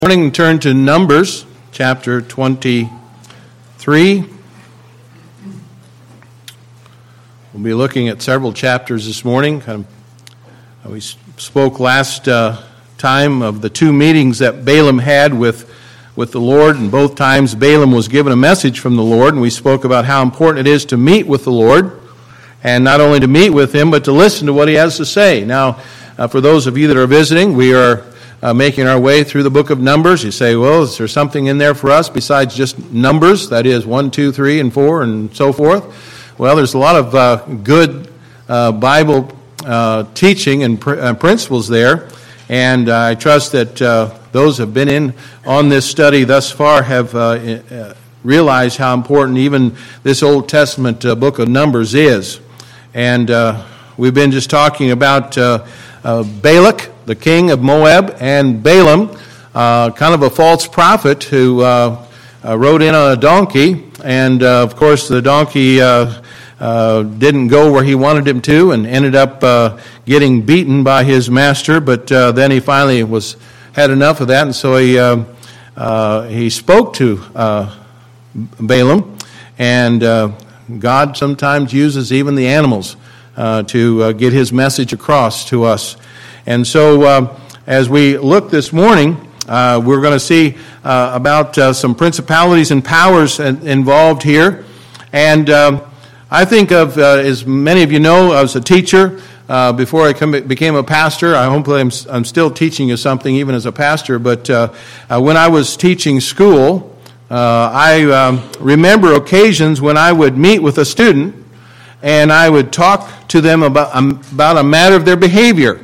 Morning, turn to Numbers, chapter 23. We'll be looking at several chapters this morning. We spoke last time of the two meetings that Balaam had with the Lord, and both times Balaam was given a message from the Lord, and we spoke about how important it is to meet with the Lord, and not only to meet with Him, but to listen to what He has to say. Now, for those of you that are visiting, we are making our way through the book of Numbers. You say, well, is there something in there for us besides just numbers? That is 1, 2, 3, and 4, and so forth. Well, there's a lot of good Bible teaching and principles there. And I trust that those who have been in on this study thus far have realized how important even this Old Testament book of Numbers is. And we've been just talking about Balak, the king of Moab, and Balaam, kind of a false prophet who rode in on a donkey, and of course the donkey didn't go where he wanted him to, and ended up getting beaten by his master. But then he finally had enough of that, and so he spoke to Balaam, and God sometimes uses even the animals to get His message across to us. And so as we look this morning, we're going to see about some principalities and powers involved here. And I think of, as many of you know, I was a teacher before I became a pastor. Hopefully I'm still teaching you something even as a pastor. But when I was teaching school, I remember occasions when I would meet with a student and I would talk to them about a matter of their behavior.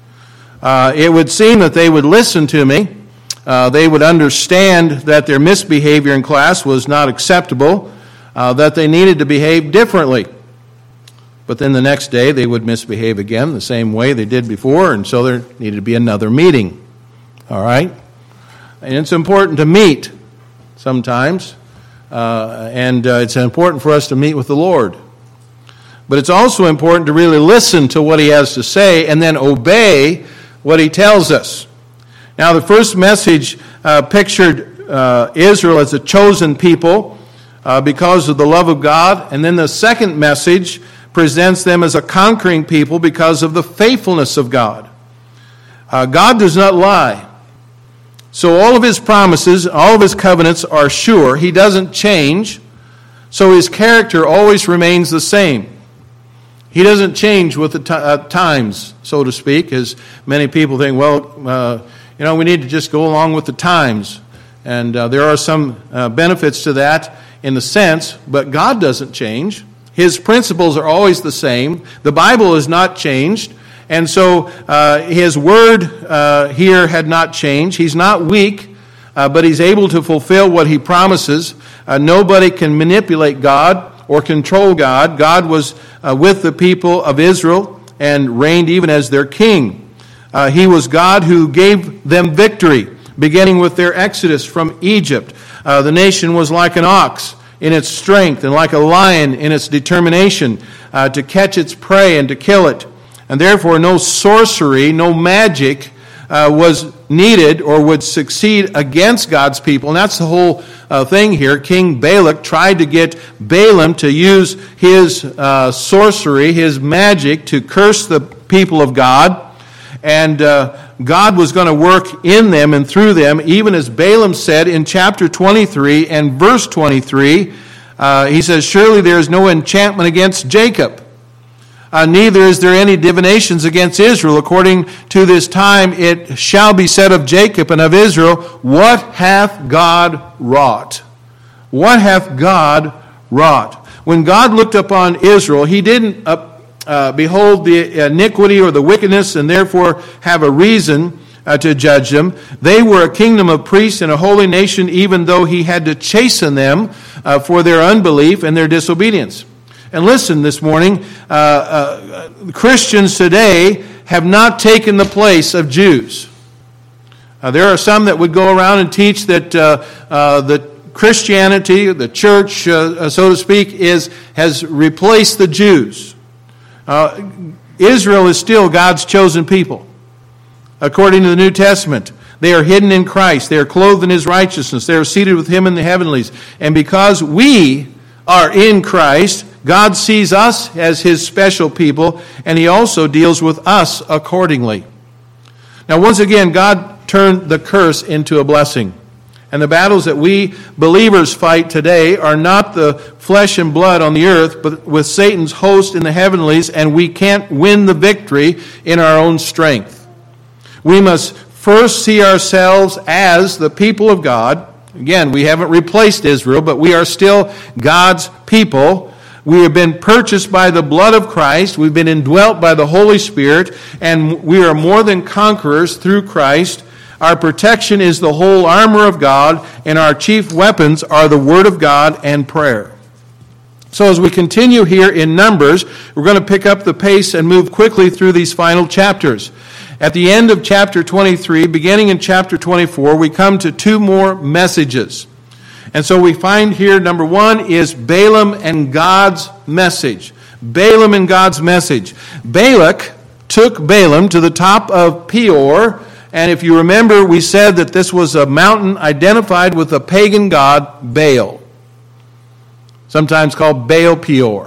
It would seem that they would listen to me. They would understand that their misbehavior in class was not acceptable, that they needed to behave differently. But then the next day they would misbehave again the same way they did before, and so there needed to be another meeting. All right? And it's important to meet sometimes, and it's important for us to meet with the Lord. But it's also important to really listen to what He has to say and then obey what He tells us. Now, the first message pictured Israel as a chosen people because of the love of God, and then the second message presents them as a conquering people because of the faithfulness of God. God does not lie. So all of His promises, all of His covenants are sure. He doesn't change. So His character always remains the same. He doesn't change with the times, so to speak, as many people think, well, we need to just go along with the times. And there are some benefits to that in the sense, but God doesn't change. His principles are always the same. The Bible is not changed. And so His word here had not changed. He's not weak, but He's able to fulfill what He promises. Nobody can manipulate God or control God. God was with the people of Israel and reigned even as their king. He was God who gave them victory, beginning with their exodus from Egypt. The nation was like an ox in its strength and like a lion in its determination to catch its prey and to kill it. And therefore no sorcery, no magic was needed or would succeed against God's people. And that's the whole thing here. King Balak tried to get Balaam to use his sorcery, his magic, to curse the people of God. And God was going to work in them and through them, even as Balaam said in chapter 23 and verse 23. He says, "Surely there is no enchantment against Jacob. Neither is there any divinations against Israel. According to this time it shall be said of Jacob and of Israel, what hath God wrought?" What hath God wrought? When God looked upon Israel, He didn't behold the iniquity or the wickedness and therefore have a reason to judge them. They were a kingdom of priests and a holy nation, even though He had to chasten them for their unbelief and their disobedience. And listen this morning, Christians today have not taken the place of Jews. There are some that would go around and teach that the Christianity, the church, so to speak, has replaced the Jews. Israel is still God's chosen people. According to the New Testament, They are hidden in Christ. They are clothed in His righteousness. They are seated with Him in the heavenlies. And because we are in Christ, God sees us as His special people, and He also deals with us accordingly. Now, once again, God turned the curse into a blessing. And the battles that we believers fight today are not the flesh and blood on the earth, but with Satan's host in the heavenlies, and we can't win the victory in our own strength. We must first see ourselves as the people of God. Again, we haven't replaced Israel, but we are still God's people. We have been purchased by the blood of Christ. We've been indwelt by the Holy Spirit, and we are more than conquerors through Christ. Our protection is the whole armor of God, and our chief weapons are the Word of God and prayer. So as we continue here in Numbers, we're going to pick up the pace and move quickly through these final chapters. At the end of chapter 23, beginning in chapter 24, we come to two more messages. And so we find here, number one is Balaam and God's message. Balaam and God's message. Balak took Balaam to the top of Peor. And if you remember, we said that this was a mountain identified with the pagan god Baal, sometimes called Baal Peor.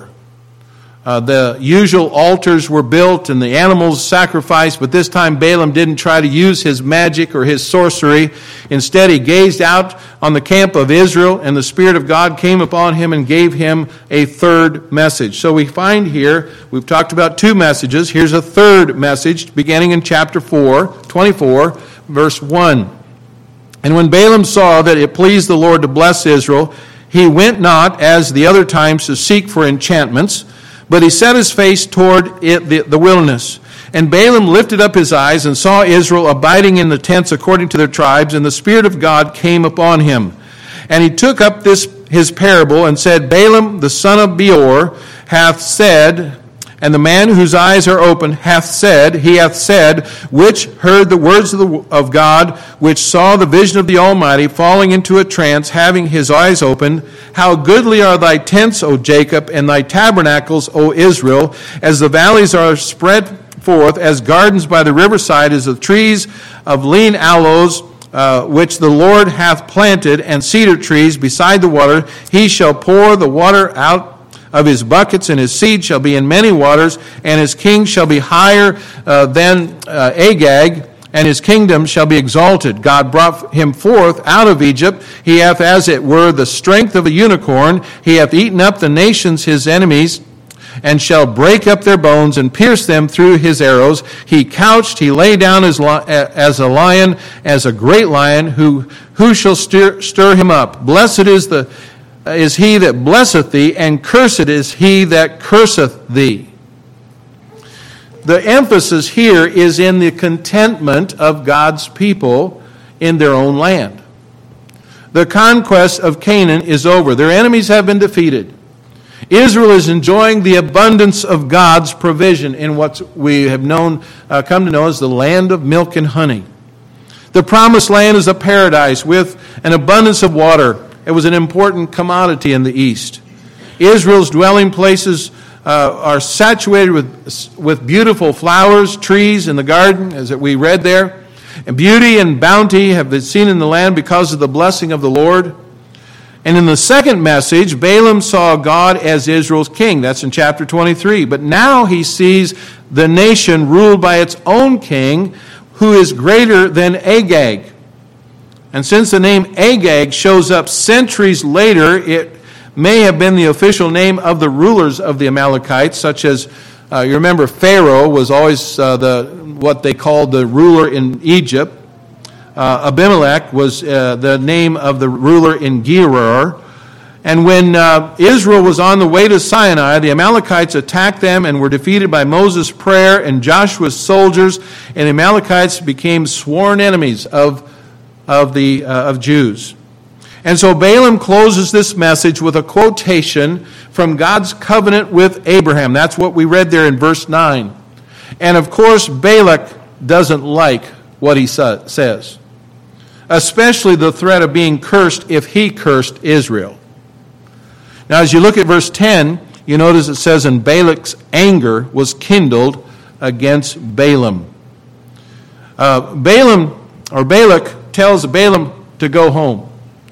The usual altars were built and the animals sacrificed, but this time Balaam didn't try to use his magic or his sorcery. Instead, he gazed out on the camp of Israel, and the Spirit of God came upon him and gave him a third message. So we find here, we've talked about two messages. Here's a third message, beginning in chapter 24, verse 1. And when Balaam saw that it pleased the Lord to bless Israel, he went not, as the other times, to seek for enchantments, but he set his face toward the wilderness. And Balaam lifted up his eyes and saw Israel abiding in the tents according to their tribes, and the Spirit of God came upon him. And he took up his parable and said, Balaam the son of Beor hath said, and the man whose eyes are open he hath said, which heard the words of God, which saw the vision of the Almighty, falling into a trance, having his eyes opened, how goodly are thy tents, O Jacob, and thy tabernacles, O Israel, as the valleys are spread forth, as gardens by the riverside, as the trees of lean aloes, which the Lord hath planted, and cedar trees beside the water. He shall pour the water out of his buckets, and his seed shall be in many waters, and his king shall be higher than Agag, and his kingdom shall be exalted. God brought him forth out of Egypt. He hath, as it were, the strength of a unicorn. He hath eaten up the nations his enemies, and shall break up their bones and pierce them through his arrows. He couched, he lay down as a lion, as a great lion. Who shall stir him up? Blessed is he that blesseth thee, and cursed is he that curseth thee. The emphasis here is in the contentment of God's people in their own land. The conquest of Canaan is over. Their enemies have been defeated. Israel is enjoying the abundance of God's provision in what we have come to know as the land of milk and honey. The promised land is a paradise with an abundance of water. It was an important commodity in the East. Israel's dwelling places are saturated with beautiful flowers, trees in the garden, as we read there. And beauty and bounty have been seen in the land because of the blessing of the Lord. And in the second message, Balaam saw God as Israel's king. That's in chapter 23. But now he sees the nation ruled by its own king, who is greater than Agag. And since the name Agag shows up centuries later, it may have been the official name of the rulers of the Amalekites, such as, you remember, Pharaoh was always what they called the ruler in Egypt. Abimelech was the name of the ruler in Gerar. And when Israel was on the way to Sinai, the Amalekites attacked them and were defeated by Moses' prayer and Joshua's soldiers, and the Amalekites became sworn enemies of Jews. And so Balaam closes this message with a quotation from God's covenant with Abraham. That's what we read there in verse 9. And of course, Balak doesn't like what he says, especially the threat of being cursed if he cursed Israel. Now, as you look at verse 10, you notice it says, and Balak's anger was kindled against Balaam. Balaam Balak tells Balaam to go home.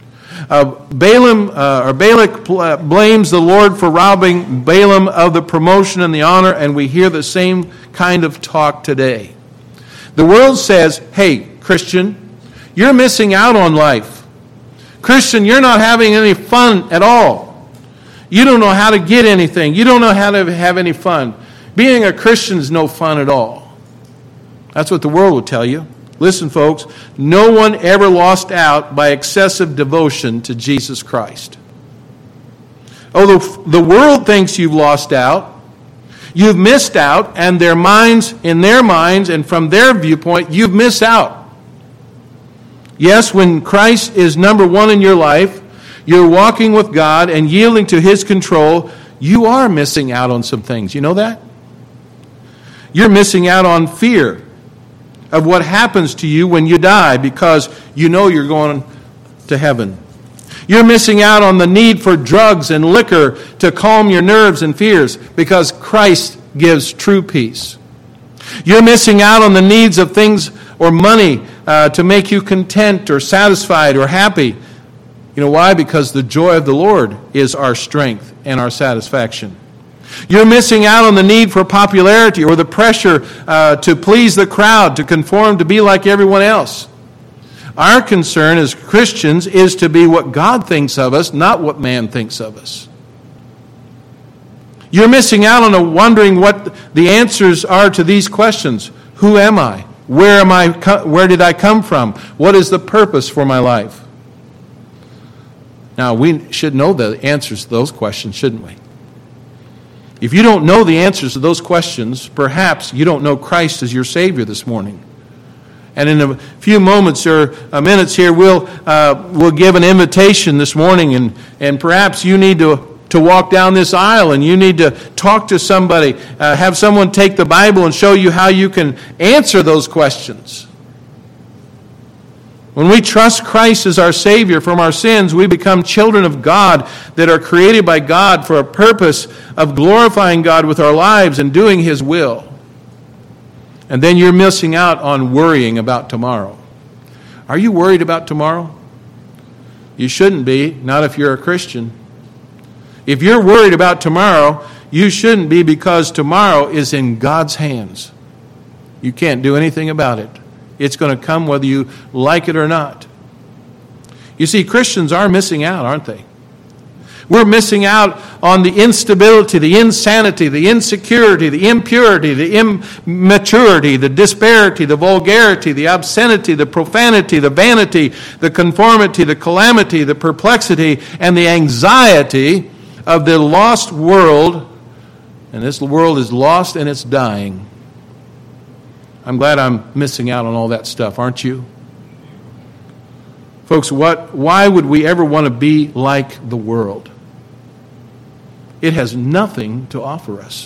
Balak blames the Lord for robbing Balaam of the promotion and the honor, and we hear the same kind of talk today. The world says, hey, Christian, you're missing out on life. Christian, you're not having any fun at all. You don't know how to get anything. You don't know how to have any fun. Being a Christian is no fun at all. That's what the world will tell you. Listen, folks, no one ever lost out by excessive devotion to Jesus Christ. Although the world thinks you've lost out, you've missed out, and in their minds and from their viewpoint, you've missed out. Yes, when Christ is number one in your life, you're walking with God and yielding to His control, you are missing out on some things. You know that? You're missing out on fear of what happens to you when you die because you know you're going to heaven. You're missing out on the need for drugs and liquor to calm your nerves and fears because Christ gives true peace. You're missing out on the needs of things or money to make you content or satisfied or happy. You know why? Because the joy of the Lord is our strength and our satisfaction. You're missing out on the need for popularity or the pressure to please the crowd, to conform, to be like everyone else. Our concern as Christians is to be what God thinks of us, not what man thinks of us. You're missing out on wondering what the answers are to these questions. Who am I? Where did I come from? What is the purpose for my life? Now, we should know the answers to those questions, shouldn't we? If you don't know the answers to those questions, perhaps you don't know Christ as your Savior this morning. And in a few moments or minutes here, we'll give an invitation this morning, and perhaps you need to walk down this aisle and you need to talk to somebody, have someone take the Bible and show you how you can answer those questions. When we trust Christ as our Savior from our sins, we become children of God that are created by God for a purpose of glorifying God with our lives and doing His will. And then you're missing out on worrying about tomorrow. Are you worried about tomorrow? You shouldn't be, not if you're a Christian. If you're worried about tomorrow, you shouldn't be, because tomorrow is in God's hands. You can't do anything about it. It's going to come whether you like it or not. You see, Christians are missing out, aren't they? We're missing out on the instability, the insanity, the insecurity, the impurity, the immaturity, the disparity, the vulgarity, the obscenity, the profanity, the vanity, the conformity, the calamity, the perplexity, and the anxiety of the lost world. And this world is lost and it's dying. I'm glad I'm missing out on all that stuff, aren't you? Folks, why would we ever want to be like the world? It has nothing to offer us.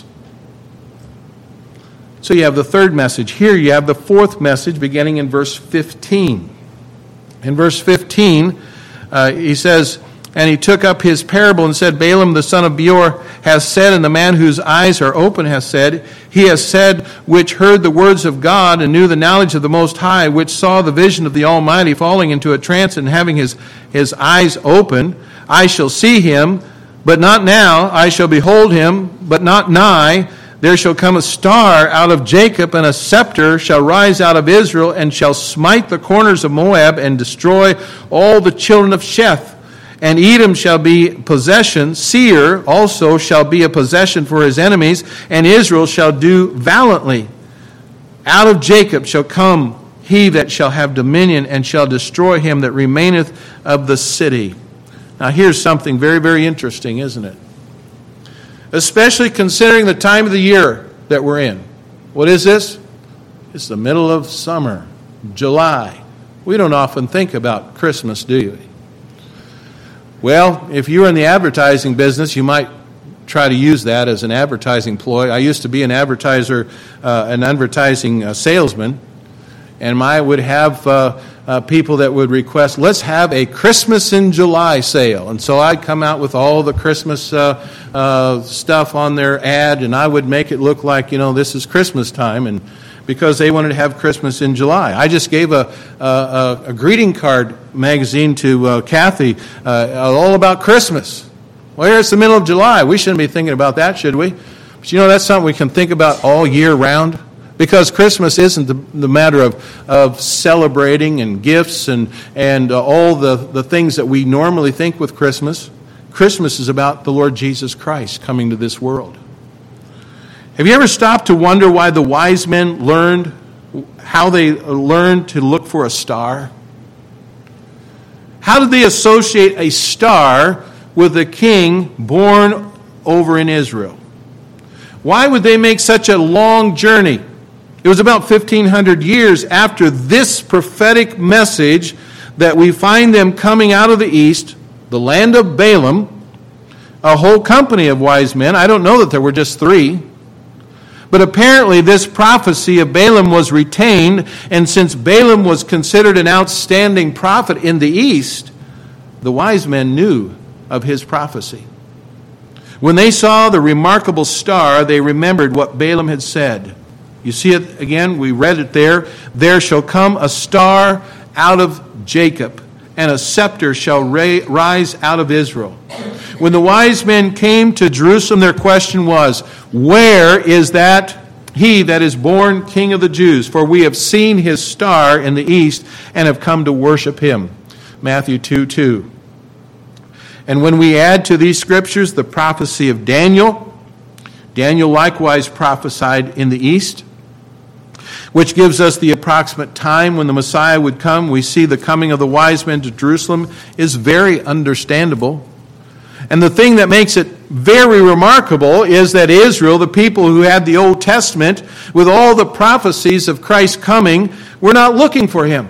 So you have the third message. Here you have the fourth message beginning in verse 15. In verse 15, he says, "And he took up his parable and said, Balaam the son of Beor has said, and the man whose eyes are open has said, he has said, which heard the words of God and knew the knowledge of the Most High, which saw the vision of the Almighty, falling into a trance and having his eyes open, I shall see him, but not now. I shall behold him, but not nigh. There shall come a star out of Jacob, and a scepter shall rise out of Israel, and shall smite the corners of Moab, and destroy all the children of Sheth. And Edom shall be possession. Seir also shall be a possession for his enemies, and Israel shall do valiantly. Out of Jacob shall come he that shall have dominion, and shall destroy him that remaineth of the city." Now here's something very, very interesting, isn't it? Especially considering the time of the year that we're in. What is this? It's the middle of summer, July. We don't often think about Christmas, do you? Well, if you're in the advertising business, you might try to use that as an advertising ploy. I used to be an advertising salesman, and I would have people that would request, let's have a Christmas in July sale. And so I'd come out with all the Christmas stuff on their ad, and I would make it look like, this is Christmas time. because they wanted to have Christmas in July. I just gave a greeting card magazine to Kathy all about Christmas. Well, here it's the middle of July. We shouldn't be thinking about that, should we? But that's something we can think about all year round. Because Christmas isn't the matter of celebrating and gifts and all the things that we normally think with Christmas. Christmas is about the Lord Jesus Christ coming to this world. Have you ever stopped to wonder why the wise men how they learned to look for a star? How did they associate a star with a king born over in Israel? Why would they make such a long journey? It was about 1,500 years after this prophetic message that we find them coming out of the east, the land of Balaam, a whole company of wise men. I don't know that there were just 3. But apparently this prophecy of Balaam was retained, and since Balaam was considered an outstanding prophet in the east, the wise men knew of his prophecy. When they saw the remarkable star, they remembered what Balaam had said. You see it again, we read it there. There shall come a star out of Jacob, and a scepter shall rise out of Israel. When the wise men came to Jerusalem, their question was, where is that he that is born King of the Jews? For we have seen his star in the east and have come to worship him. Matthew 2:2. And when we add to these scriptures the prophecy of Daniel likewise prophesied in the east, which gives us the approximate time when the Messiah would come. We see the coming of the wise men to Jerusalem is very understandable. And the thing that makes it very remarkable is that Israel, the people who had the Old Testament, with all the prophecies of Christ's coming, were not looking for him.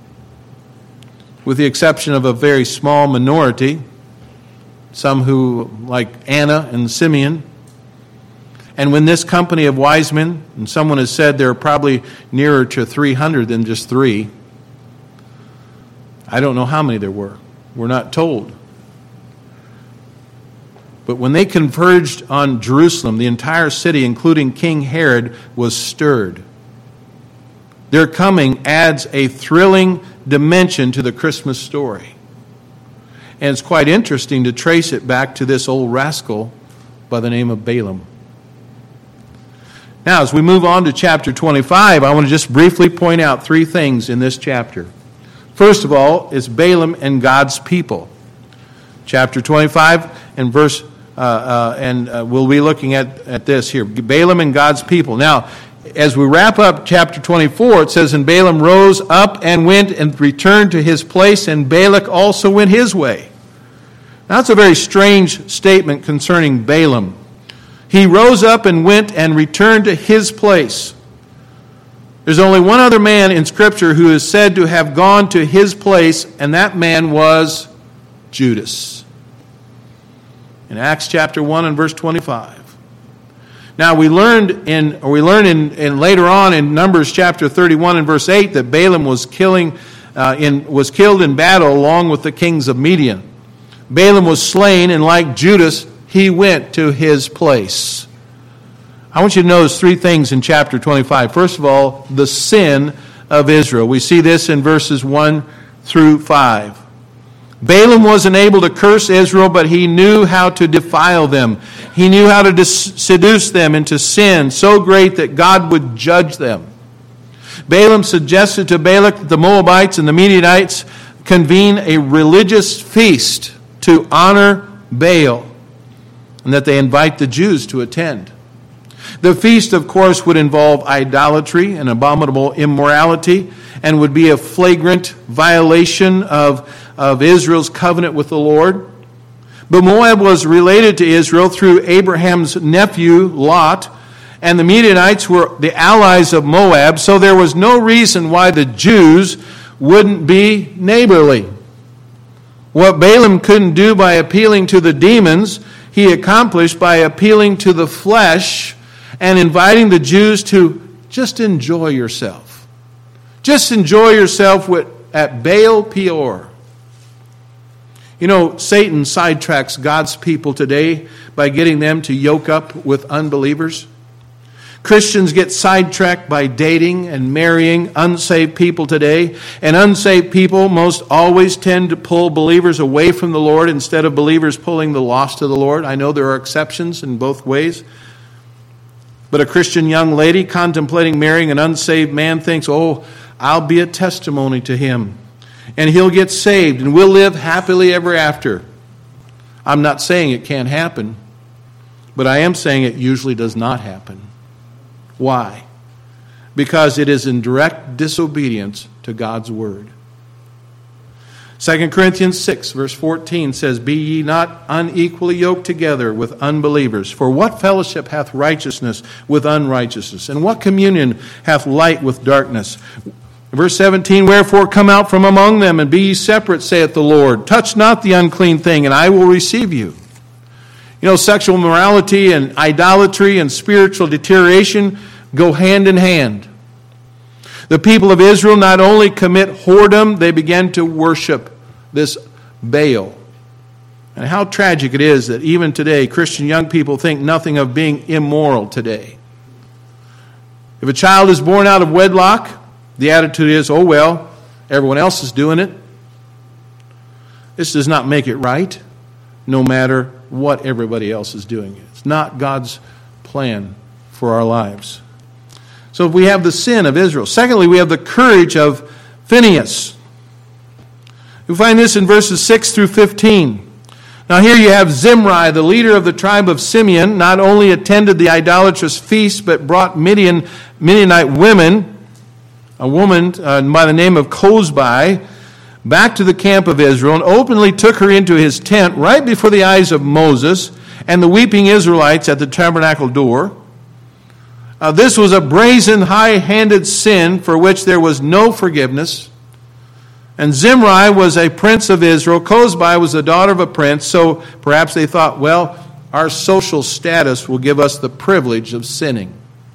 With the exception of a very small minority, some who, like Anna and Simeon. And when this company of wise men, and someone has said there are probably nearer to 300 than just 3. I don't know how many there were. We're not told. But when they converged on Jerusalem, the entire city, including King Herod, was stirred. Their coming adds a thrilling dimension to the Christmas story. And it's quite interesting to trace it back to this old rascal by the name of Balaam. Now, as we move on to chapter 25, I want to just briefly point out 3 things in this chapter. First of all, is Balaam and God's people. Chapter 25 and verse, we'll be looking at this here. Balaam and God's people. Now, as we wrap up chapter 24, it says, and Balaam rose up and went and returned to his place, and Balak also went his way. Now, that's a very strange statement concerning Balaam. He rose up and went and returned to his place. There's only one other man in Scripture who is said to have gone to his place, and that man was Judas. In Acts chapter 1 and verse 25. Now we learn in later on in Numbers chapter 31 and verse 8 that Balaam was killed in battle along with the kings of Midian. Balaam was slain, and like Judas, he went to his place. I want you to notice 3 things in chapter 25. First of all, the sin of Israel. We see this in verses 1 through 5. Balaam wasn't able to curse Israel, but he knew how to defile them. He knew how to seduce them into sin so great that God would judge them. Balaam suggested to Balak that the Moabites and the Midianites convene a religious feast to honor Baal, and that they invite the Jews to attend. The feast, of course, would involve idolatry and abominable immorality, and would be a flagrant violation of Israel's covenant with the Lord. But Moab was related to Israel through Abraham's nephew, Lot, and the Midianites were the allies of Moab, so there was no reason why the Jews wouldn't be neighborly. What Balaam couldn't do by appealing to the demons, he accomplished by appealing to the flesh and inviting the Jews to just enjoy yourself. Just enjoy yourself at Baal Peor. You know, Satan sidetracks God's people today by getting them to yoke up with unbelievers. Christians get sidetracked by dating and marrying unsaved people today. And unsaved people most always tend to pull believers away from the Lord instead of believers pulling the lost to the Lord. I know there are exceptions in both ways. But a Christian young lady contemplating marrying an unsaved man thinks, oh, I'll be a testimony to him. And he'll get saved and we'll live happily ever after. I'm not saying it can't happen. But I am saying it usually does not happen. Why? Because it is in direct disobedience to God's word. 2 Corinthians 6 verse 14 says, Be ye not unequally yoked together with unbelievers. For what fellowship hath righteousness with unrighteousness? And what communion hath light with darkness? Verse 17, Wherefore come out from among them, and be ye separate, saith the Lord. Touch not the unclean thing, and I will receive you. You know, sexual morality and idolatry and spiritual deterioration go hand in hand. The people of Israel not only commit whoredom, they began to worship this Baal. And how tragic it is that even today, Christian young people think nothing of being immoral today. If a child is born out of wedlock, the attitude is, oh well, everyone else is doing it. This does not make it right, no matter what everybody else is doing. It's not God's plan for our lives. So we have the sin of Israel. Secondly, we have the courage of Phinehas. We find this in verses 6 through 15. Now here you have Zimri, the leader of the tribe of Simeon, not only attended the idolatrous feast, but brought Midianite women, a woman by the name of Cozbi, back to the camp of Israel, and openly took her into his tent right before the eyes of Moses and the weeping Israelites at the tabernacle door. This was a brazen, high-handed sin for which there was no forgiveness. And Zimri was a prince of Israel. Cozbi was the daughter of a prince. So perhaps they thought, well, our social status will give us the privilege of sinning.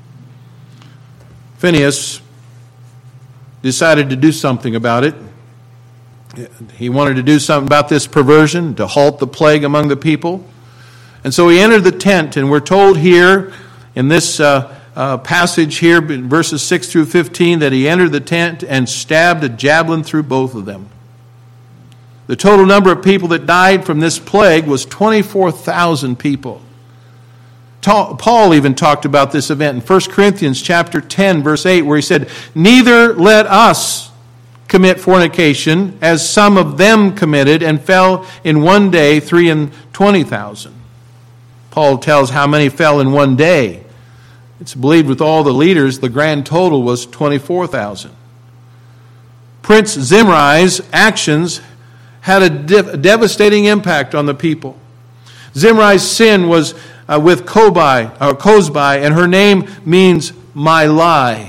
Phinehas decided to do something about it. He wanted to do something about this perversion, to halt the plague among the people. And so he entered the tent, and we're told here in this passage here, in verses 6 through 15, that he entered the tent and stabbed a javelin through both of them. The total number of people that died from this plague was 24,000 people. Paul even talked about this event in 1 Corinthians chapter 10, verse 8, where he said, Neither let us commit fornication, as some of them committed, and fell in one day 23,000. Paul tells how many fell in one day. It's believed with all the leaders, the grand total was 24,000. Prince Zimri's actions had a devastating impact on the people. Zimri's sin was with Cozbi, and her name means my lie.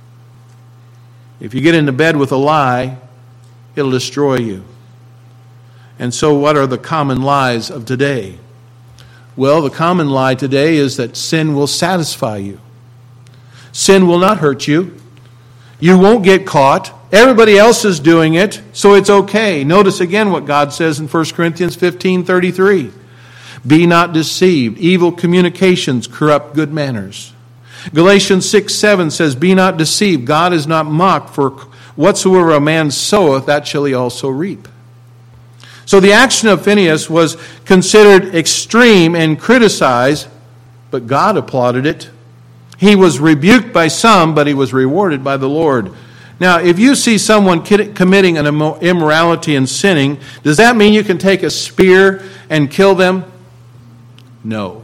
If you get into bed with a lie, it'll destroy you. And so what are the common lies of today? Well, the common lie today is that sin will satisfy you. Sin will not hurt you. You won't get caught. Everybody else is doing it, so it's okay. Notice again what God says in 1 Corinthians 15:33. Be not deceived. Evil communications corrupt good manners. Galatians 6:7 says, Be not deceived. God is not mocked, for whatsoever a man soweth, that shall he also reap. So the action of Phinehas was considered extreme and criticized, but God applauded it. He was rebuked by some, but he was rewarded by the Lord. Now, if you see someone committing an immorality and sinning, does that mean you can take a spear and kill them? No.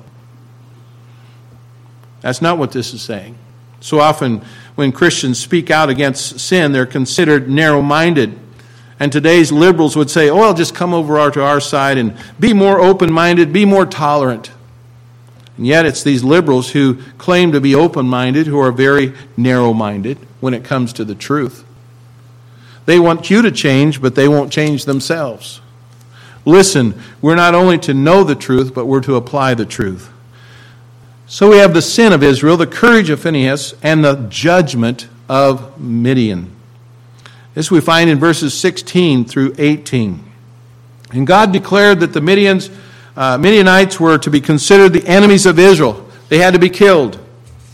That's not what this is saying. So often when Christians speak out against sin, they're considered narrow-minded. And today's liberals would say, oh, I'll just come over to our side and be more open-minded, be more tolerant. And yet it's these liberals who claim to be open-minded who are very narrow-minded when it comes to the truth. They want you to change, but they won't change themselves. Listen, we're not only to know the truth, but we're to apply the truth. So we have the sin of Israel, the courage of Phinehas, and the judgment of Midian. This we find in verses 16 through 18. And God declared that the Midianites were to be considered the enemies of Israel. They had to be killed.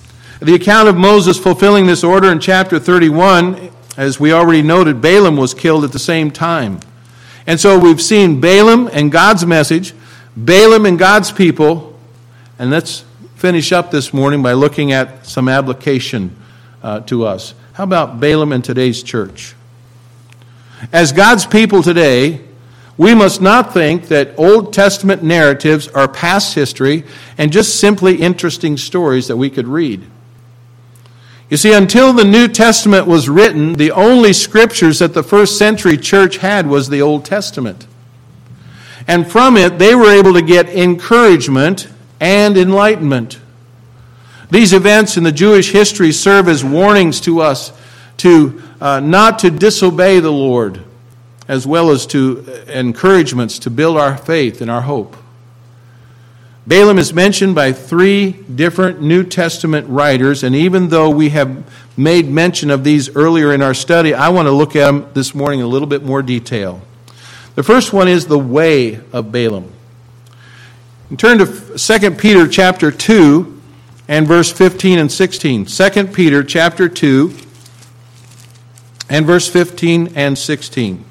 The account of Moses fulfilling this order in chapter 31, as we already noted, Balaam was killed at the same time. And so we've seen Balaam and God's message, Balaam and God's people, and let's finish up this morning by looking at some application to us. How about Balaam and today's church? As God's people today, we must not think that Old Testament narratives are past history and just simply interesting stories that we could read. You see, until the New Testament was written, the only scriptures that the first century church had was the Old Testament. And from it, they were able to get encouragement and enlightenment. These events in the Jewish history serve as warnings to us to not to disobey the Lord, as well as to encouragements to build our faith and our hope. Balaam is mentioned by 3 different New Testament writers, and even though we have made mention of these earlier in our study, I want to look at them this morning in a little bit more detail. The first one is the way of Balaam. And turn to 2 Peter chapter 2 and verse 15 and 16. 2 Peter chapter 2 and verse 15 and 16.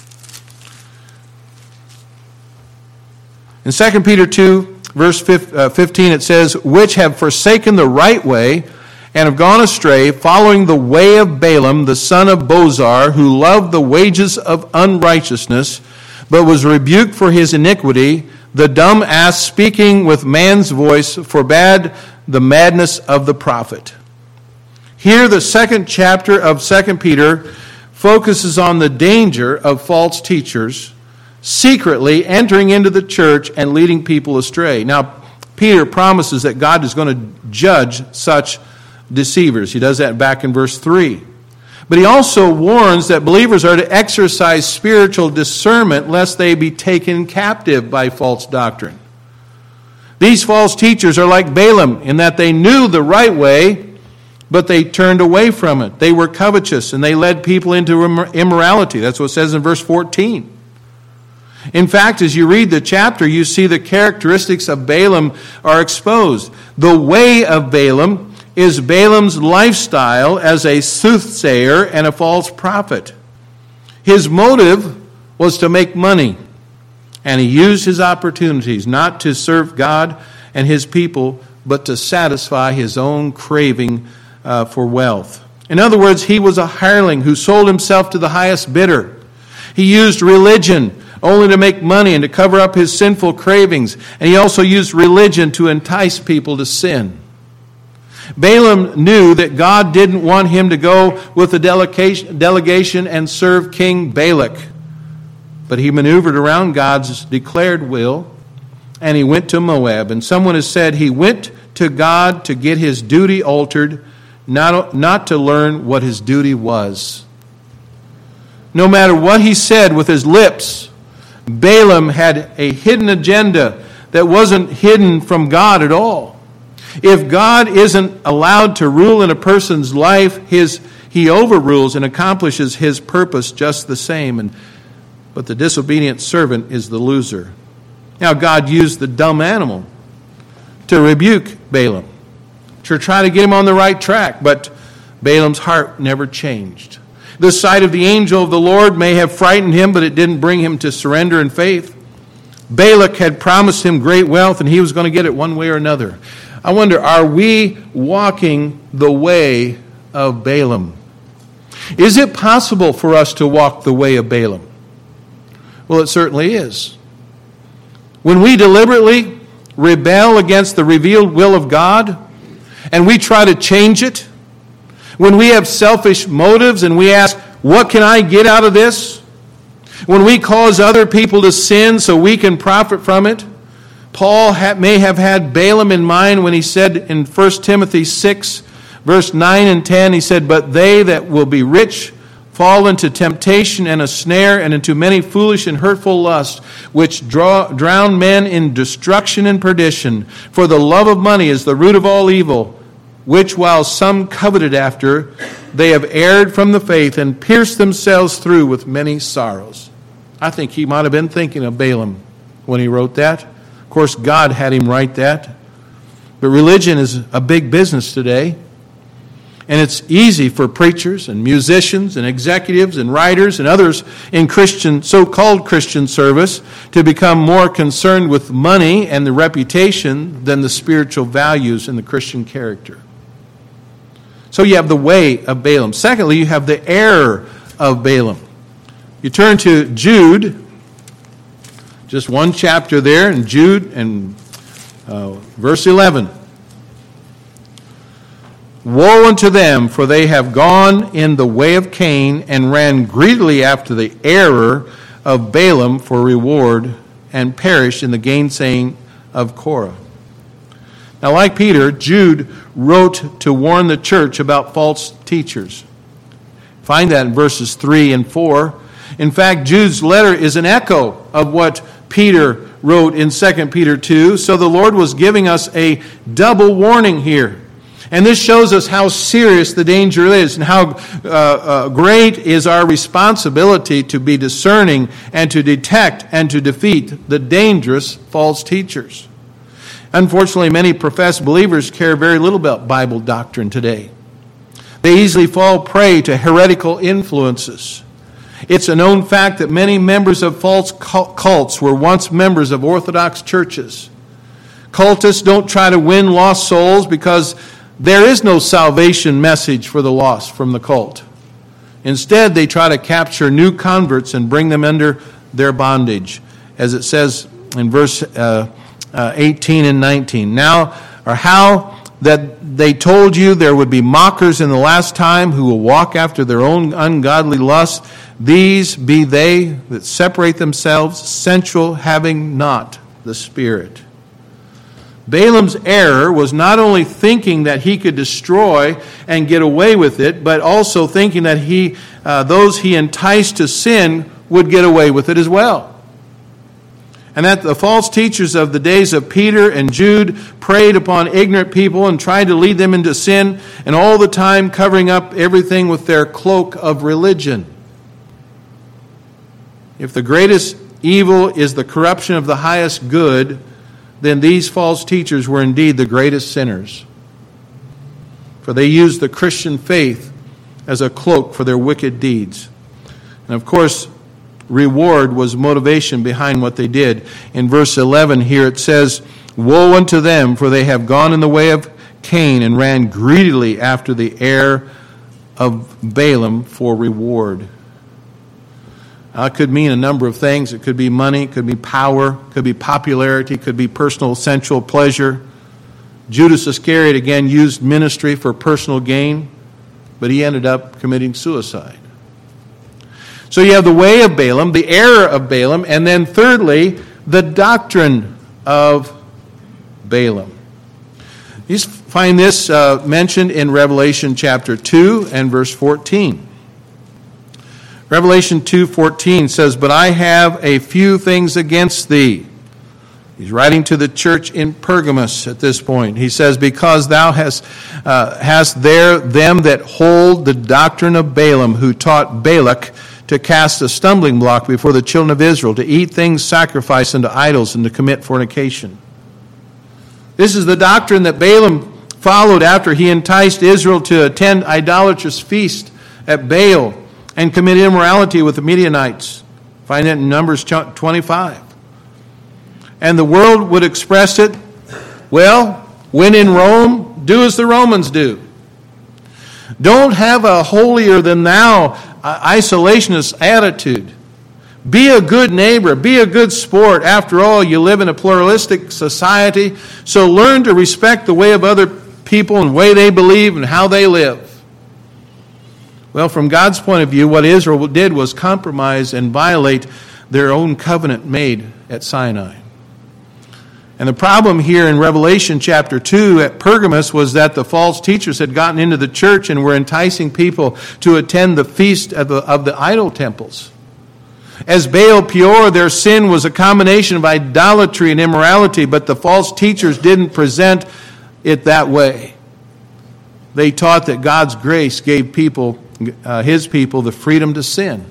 In 2 Peter 2, verse 15, it says, "Which have forsaken the right way, and have gone astray, following the way of Balaam, the son of Bozar, who loved the wages of unrighteousness, but was rebuked for his iniquity. The dumb ass, speaking with man's voice, forbade the madness of the prophet." Here, the second chapter of 2 Peter focuses on the danger of false teachers secretly entering into the church and leading people astray. Now, Peter promises that God is going to judge such deceivers. He does that back in verse 3. But he also warns that believers are to exercise spiritual discernment lest they be taken captive by false doctrine. These false teachers are like Balaam in that they knew the right way, but they turned away from it. They were covetous and they led people into immorality. That's what it says in verse 14. In fact, as you read the chapter, you see the characteristics of Balaam are exposed. The way of Balaam is Balaam's lifestyle as a soothsayer and a false prophet. His motive was to make money, and he used his opportunities not to serve God and his people, but to satisfy his own craving for wealth. In other words, he was a hireling who sold himself to the highest bidder. He used religion only to make money and to cover up his sinful cravings. And he also used religion to entice people to sin. Balaam knew that God didn't want him to go with a delegation and serve King Balak. But he maneuvered around God's declared will, and he went to Moab. And someone has said he went to God to get his duty altered, not to learn what his duty was. No matter what he said with his lips, Balaam had a hidden agenda that wasn't hidden from God at all. If God isn't allowed to rule in a person's life, he overrules and accomplishes his purpose just the same. But the disobedient servant is the loser. Now, God used the dumb animal to rebuke Balaam, to try to get him on the right track, but Balaam's heart never changed. The sight of the angel of the Lord may have frightened him, but it didn't bring him to surrender in faith. Balak had promised him great wealth, and he was going to get it one way or another. I wonder, are we walking the way of Balaam? Is it possible for us to walk the way of Balaam? Well, it certainly is. When we deliberately rebel against the revealed will of God, and we try to change it, when we have selfish motives and we ask, what can I get out of this? When we cause other people to sin so we can profit from it, Paul may have had Balaam in mind when he said in 1 Timothy 6, verse 9 and 10, he said, "But they that will be rich fall into temptation and a snare, and into many foolish and hurtful lusts, which drown men in destruction and perdition. For the love of money is the root of all evil, which while some coveted after, they have erred from the faith and pierced themselves through with many sorrows." I think he might have been thinking of Balaam when he wrote that. Of course, God had him write that. But religion is a big business today. And it's easy for preachers and musicians and executives and writers and others in Christian, so-called Christian service to become more concerned with money and the reputation than the spiritual values in the Christian character. So you have the way of Balaam. Secondly, you have the error of Balaam. You turn to Jude, just one chapter there in Jude and verse 11. Woe unto them, for they have gone in the way of Cain and ran greedily after the error of Balaam for reward and perished in the gainsaying of Korah. Now, like Peter, Jude wrote to warn the church about false teachers. Find that in verses 3 and 4. In fact, Jude's letter is an echo of what Peter wrote in 2 Peter 2. So the Lord was giving us a double warning here. And this shows us how serious the danger is and how great is our responsibility to be discerning and to detect and to defeat the dangerous false teachers. Unfortunately, many professed believers care very little about Bible doctrine today. They easily fall prey to heretical influences. It's a known fact that many members of false cults were once members of Orthodox churches. Cultists don't try to win lost souls because there is no salvation message for the lost from the cult. Instead, they try to capture new converts and bring them under their bondage, as it says in verse 18 and 19. Now, or how that they told you there would be mockers in the last time who will walk after their own ungodly lusts. These be they that separate themselves, sensual, having not the Spirit. Balaam's error was not only thinking that he could destroy and get away with it, but also thinking that those he enticed to sin would get away with it as well. And that the false teachers of the days of Peter and Jude preyed upon ignorant people and tried to lead them into sin, and all the time covering up everything with their cloak of religion. If the greatest evil is the corruption of the highest good, then these false teachers were indeed the greatest sinners. For they used the Christian faith as a cloak for their wicked deeds. And of course, reward was motivation behind what they did. In verse 11 here it says, Woe unto them, for they have gone in the way of Cain and ran greedily after the heir of Balaam for reward. It could mean a number of things. It could be money, it could be power, it could be popularity, it could be personal sensual pleasure. Judas Iscariot again used ministry for personal gain, but he ended up committing suicide. So you have the way of Balaam, the error of Balaam, and then thirdly, the doctrine of Balaam. You find this mentioned in Revelation chapter 2 and verse 14. Revelation 2:14 says, But I have a few things against thee. He's writing to the church in Pergamos at this point. He says, Because thou hast there them that hold the doctrine of Balaam, who taught Balak to cast a stumbling block before the children of Israel, to eat things sacrificed unto idols, and to commit fornication. This is the doctrine that Balaam followed after he enticed Israel to attend idolatrous feast at Baal and commit immorality with the Midianites. Find that in Numbers 25. And the world would express it, well, when in Rome, do as the Romans do. Don't have a holier-than-thou isolationist attitude. Be a good neighbor. Be a good sport. After all, you live in a pluralistic society, so learn to respect the way of other people and the way they believe and how they live. Well, from God's point of view, what Israel did was compromise and violate their own covenant made at Sinai. And the problem here in Revelation chapter 2 at Pergamos was that the false teachers had gotten into the church and were enticing people to attend the feast of the idol temples. As Baal Peor, their sin was a combination of idolatry and immorality, but the false teachers didn't present it that way. They taught that God's grace gave His people the freedom to sin.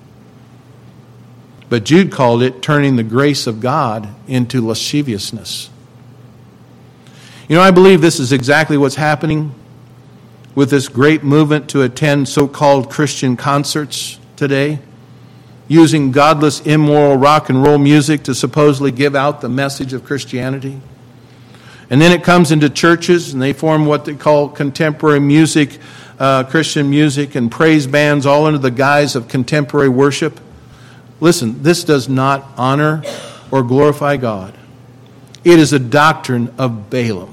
But Jude called it turning the grace of God into lasciviousness. You know, I believe this is exactly what's happening with this great movement to attend so-called Christian concerts today, using godless, immoral rock and roll music to supposedly give out the message of Christianity. And then it comes into churches, and they form what they call contemporary music, Christian music, and praise bands, all under the guise of contemporary worship. Listen, this does not honor or glorify God. It is a doctrine of Balaam.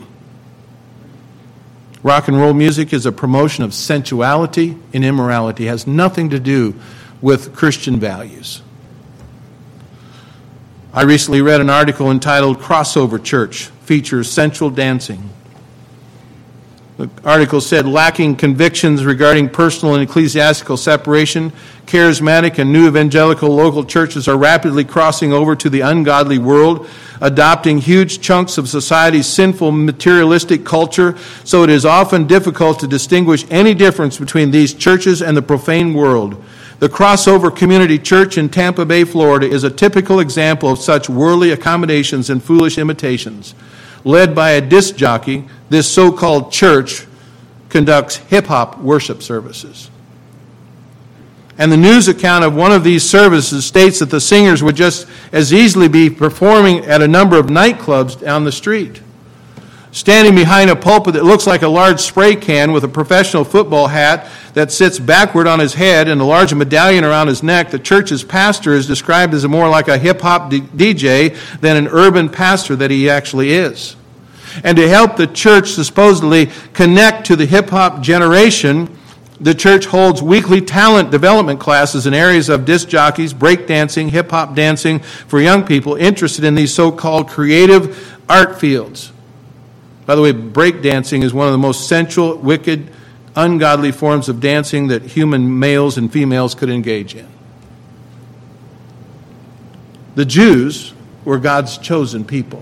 Rock and roll music is a promotion of sensuality and immorality. It has nothing to do with Christian values. I recently read an article entitled "Crossover Church Features Sensual Dancing." The article said, lacking convictions regarding personal and ecclesiastical separation, charismatic and new evangelical local churches are rapidly crossing over to the ungodly world, adopting huge chunks of society's sinful materialistic culture, so it is often difficult to distinguish any difference between these churches and the profane world. The Crossover Community Church in Tampa Bay, Florida, is a typical example of such worldly accommodations and foolish imitations. Led by a disc jockey, this so-called church conducts hip-hop worship services. And the news account of one of these services states that the singers would just as easily be performing at a number of nightclubs down the street. Standing behind a pulpit that looks like a large spray can with a professional football hat that sits backward on his head and a large medallion around his neck, the church's pastor is described as more like a hip-hop DJ than an urban pastor that he actually is. And to help the church supposedly connect to the hip-hop generation, the church holds weekly talent development classes in areas of disc jockeys, breakdancing, hip-hop dancing for young people interested in these so-called creative art fields. By the way, breakdancing is one of the most sensual, wicked, ungodly forms of dancing that human males and females could engage in. The Jews were God's chosen people,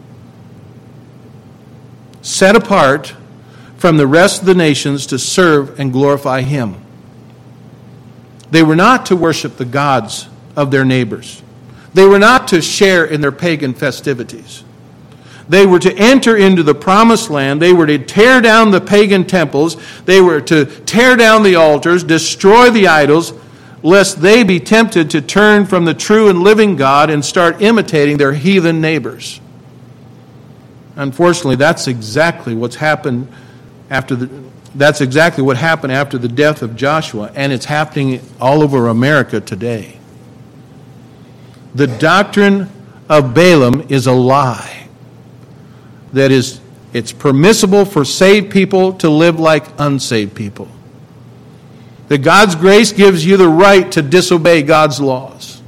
set apart from the rest of the nations to serve and glorify Him. They were not to worship the gods of their neighbors. They were not to share in their pagan festivities. They were to enter into the promised land. They were to tear down the pagan temples. They were to tear down the altars, destroy the idols, lest they be tempted to turn from the true and living God and start imitating their heathen neighbors. Unfortunately, that's exactly what happened after the death of Joshua, and it's happening all over America today. The doctrine of Balaam is a lie. That is, it's permissible for saved people to live like unsaved people. That God's grace gives you the right to disobey God's laws.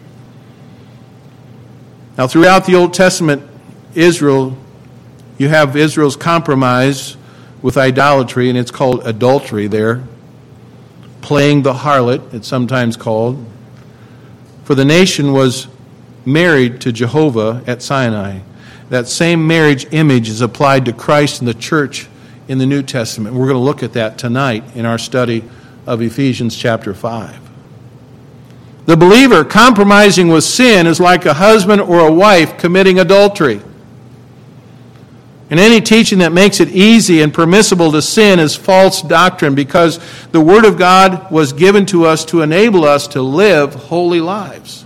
Now, throughout the Old Testament, you have Israel's compromise with idolatry, and it's called adultery there. Playing the harlot, it's sometimes called. For the nation was married to Jehovah at Sinai. That same marriage image is applied to Christ and the church in the New Testament. We're going to look at that tonight in our study of Ephesians chapter 5. The believer compromising with sin is like a husband or a wife committing adultery. And any teaching that makes it easy and permissible to sin is false doctrine, because the Word of God was given to us to enable us to live holy lives.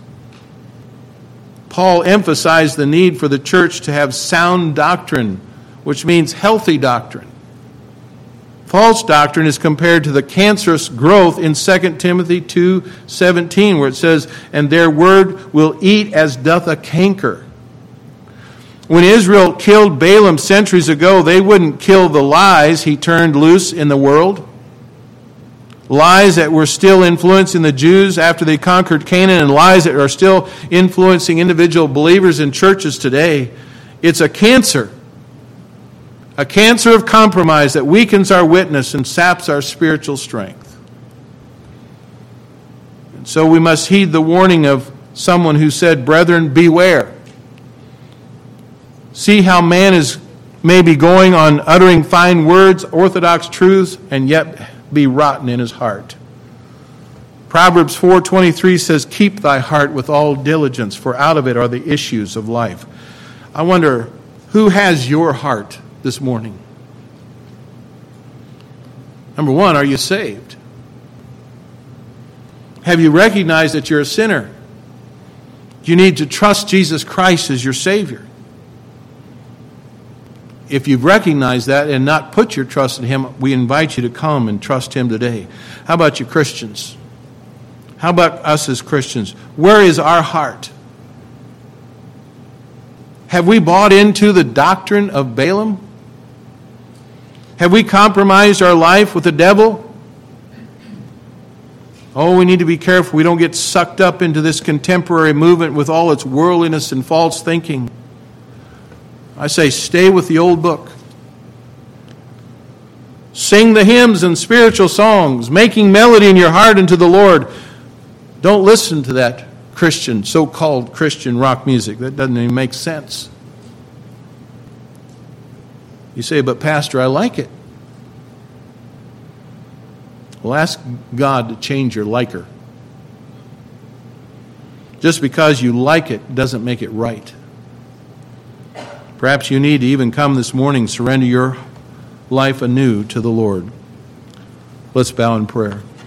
Paul emphasized the need for the church to have sound doctrine, which means healthy doctrine. False doctrine is compared to the cancerous growth in 2 Timothy 2:17, where it says, "And their word will eat as doth a canker." When Israel killed Balaam centuries ago, they wouldn't kill the lies he turned loose in the world. Lies that were still influencing the Jews after they conquered Canaan, and lies that are still influencing individual believers in churches today. It's a cancer of compromise that weakens our witness and saps our spiritual strength. And so we must heed the warning of someone who said, "Brethren, beware. See how man is maybe going on uttering fine words, orthodox truths, and yet be rotten in his heart." Proverbs 4:23 says, "Keep thy heart with all diligence, for out of it are the issues of life." I wonder, who has your heart this morning? Number one, are you saved? Have you recognized that you're a sinner? You need to trust Jesus Christ as your Savior. If you've recognized that and not put your trust in Him, we invite you to come and trust Him today. How about you Christians? How about us as Christians? Where is our heart? Have we bought into the doctrine of Balaam? Have we compromised our life with the devil? Oh, we need to be careful we don't get sucked up into this contemporary movement with all its worldliness and false thinking. I say stay with the old book. Sing the hymns and spiritual songs, making melody in your heart unto the Lord. Don't listen to that Christian, so-called Christian rock music. That doesn't even make sense. You say, but Pastor, I like it. Well, ask God to change your liker. Just because you like it doesn't make it right. Perhaps you need to even come this morning, surrender your life anew to the Lord. Let's bow in prayer.